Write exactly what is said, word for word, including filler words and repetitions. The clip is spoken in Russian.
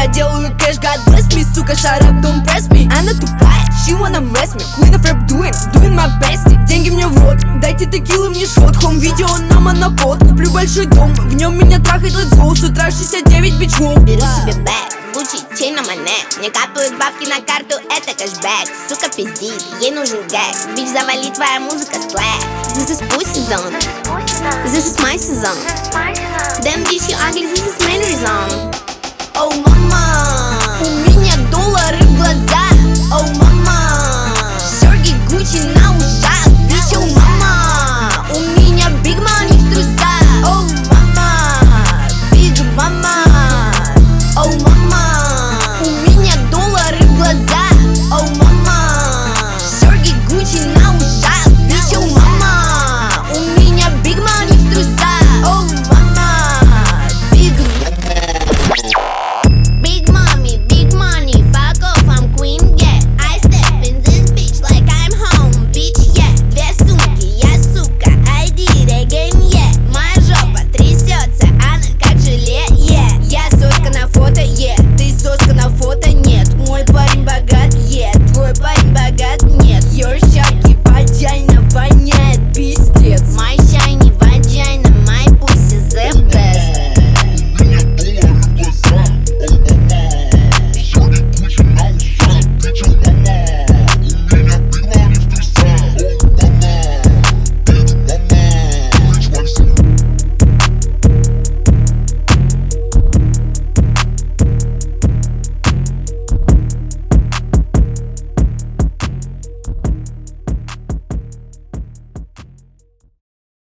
я делаю кэш, God bless me. Сука, shut up, don't press me. Она тупая, she wanna mess me. Queen of rap doing, doing my best. Деньги мне в рот, дайте текилы мне шот. Хом видео на монопод, куплю большой дом. В нем меня трахает let's go. С утра шестьдесят девять бичков. Беру себе бэк, Gucci, чейн на монет. Мне капают бабки на карту, это кэшбэк. Сука пиздит, ей нужен гэг. Бич, завали, твоя музыка слэк. This is pussy zone, this is my season. Damn bitch, you ugly, this is my reason. Oh my